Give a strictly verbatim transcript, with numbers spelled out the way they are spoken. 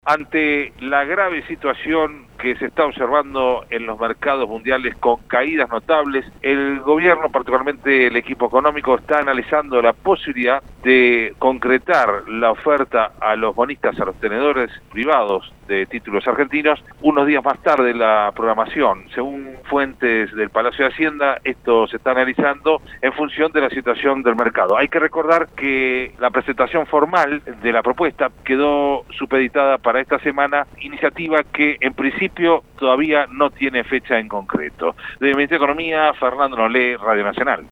Ante la grave situación que se está observando en los mercados mundiales con caídas notables, el gobierno, particularmente el equipo económico, está analizando la posibilidad de concretar la oferta a los bonistas, a los tenedores privados de títulos argentinos, unos días más tarde de la programación. Según fuentes del Palacio de Hacienda, esto se está analizando en función de la situación del mercado. Hay que recordar que la presentación formal de la propuesta quedó supeditada para esta semana, iniciativa que en principio todavía no tiene fecha en concreto. Del Ministerio de Economía, Fernando Nolé, Radio Nacional.